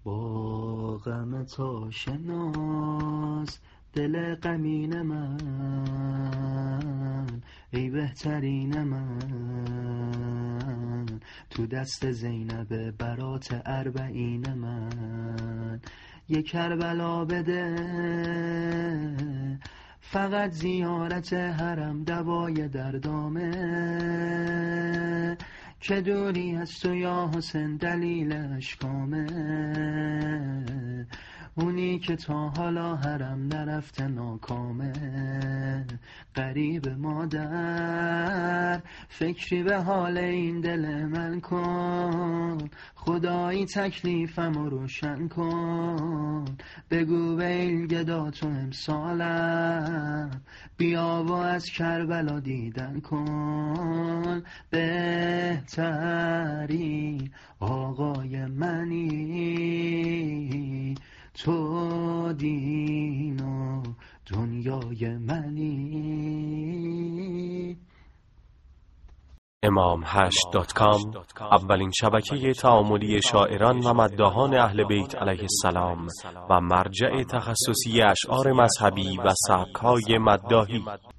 با غم تو شناس دل غمین من، ای بهترین من، تو دست زینب برات اربعین من. یک کربلا بده فقط زیارت حرم دوای دردامه، که دوری از تو یا حسین دلیل اشکامه. اونی که تا حالا حرم نرفته ناکامه، غریب مادر فکری به حال این دل من کن. خدایی تکلیفمو روشن کن، بگو به این گدا تو امسالم بیا و از کربلا دیدن کن. بهترین آقای منی، تو دین و دنیای منی. imam8.com اولین شبکه تعاملی شاعران و مداحان اهل بیت علیه السلام و مرجع تخصصی اشعار مذهبی و سبک‌های مداحی.